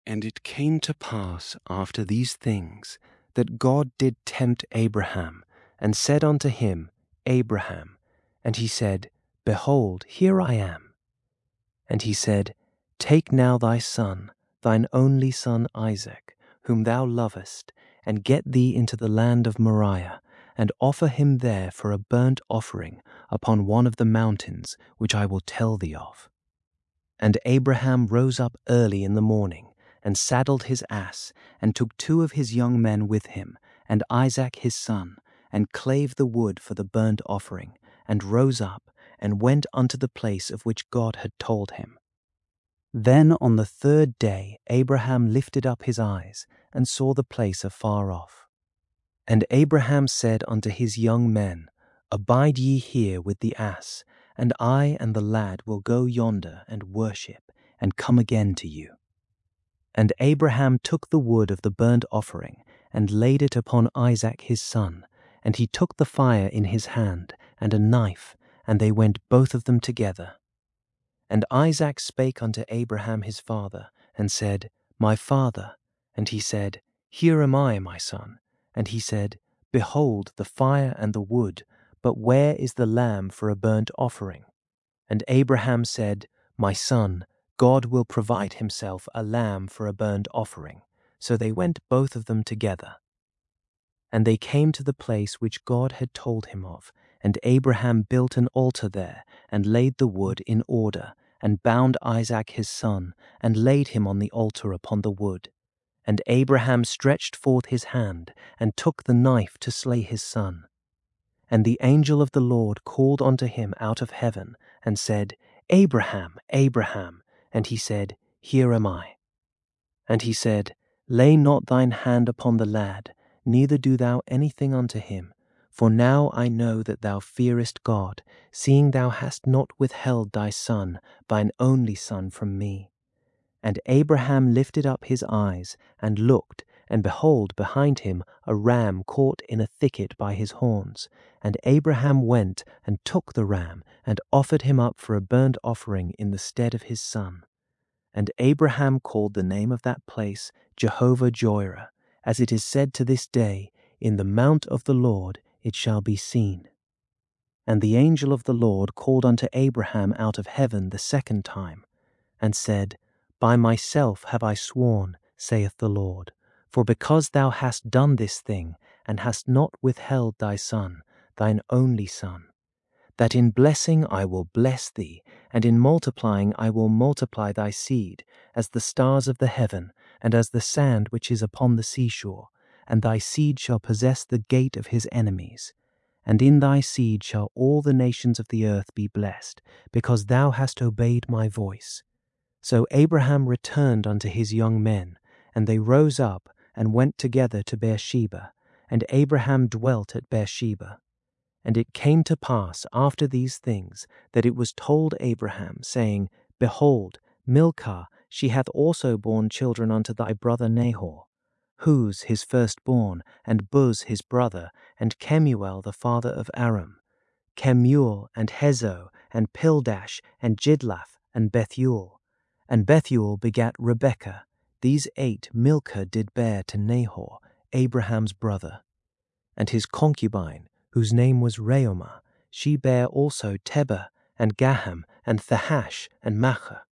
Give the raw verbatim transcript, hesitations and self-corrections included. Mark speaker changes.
Speaker 1: And it came to pass after these things that God did tempt Abraham, and said unto him, Abraham. And he said, Behold, here I am. And he said, Take now thy son, thine only son Isaac, whom thou lovest, and get thee into the land of Moriah, and offer him there for a burnt offering upon one of the mountains which I will tell thee of. And Abraham rose up early in the morning, and saddled his ass, and took two of his young men with him, and Isaac his son, and clave the wood for the burnt offering, and rose up, and went unto the place of which God had told him. Then on the third day Abraham lifted up his eyes, and saw the place afar off. And Abraham said unto his young men, Abide ye here with the ass, and I and the lad will go yonder and worship, and come again to you. And Abraham took the wood of the burnt offering, and laid it upon Isaac his son, and he took the fire in his hand, and a knife, and they went both of them together. And Isaac spake unto Abraham his father, and said, My father. And he said, Here am I, my son. And he said, Behold the fire and the wood, but where is the lamb for a burnt offering? And Abraham said, My son, God will provide himself a lamb for a burnt offering. So they went both of them together. And they came to the place which God had told him of, and Abraham built an altar there, and laid the wood in order, and bound Isaac his son, and laid him on the altar upon the wood. And Abraham stretched forth his hand, and took the knife to slay his son. And the angel of the Lord called unto him out of heaven, and said, Abraham, Abraham. And he said, Here am I. And he said, Lay not thine hand upon the lad, neither do thou anything unto him. For now I know that thou fearest God, seeing thou hast not withheld thy son, thine only son, from me. And Abraham lifted up his eyes, and looked, and behold, behind him a ram caught in a thicket by his horns. And Abraham went and took the ram, and offered him up for a burnt offering in the stead of his son. And Abraham called the name of that place Jehovah-Jireh, as it is said to this day, In the mount of the Lord it shall be seen. And the angel of the Lord called unto Abraham out of heaven the second time, and said, By myself have I sworn, saith the Lord, for because thou hast done this thing, and hast not withheld thy son, thine only son, that in blessing I will bless thee, and in multiplying I will multiply thy seed, as the stars of the heaven, and as the sand which is upon the seashore, and thy seed shall possess the gate of his enemies. And in thy seed shall all the nations of the earth be blessed, because thou hast obeyed my voice. So Abraham returned unto his young men, and they rose up and went together to Beersheba, and Abraham dwelt at Beersheba. And it came to pass after these things that it was told Abraham, saying, Behold, Milcah, she hath also borne children unto thy brother Nahor, Huz his firstborn, and Buz his brother, and Kemuel the father of Aram, Kemuel, and Hezo, and Pildash, and Jidlaph, and Bethuel. And Bethuel begat Rebekah. These eight Milcah did bear to Nahor, Abraham's brother. And his concubine, whose name was Reumah, she bare also Tebah, and Gaham, and Thahash, and Maachah.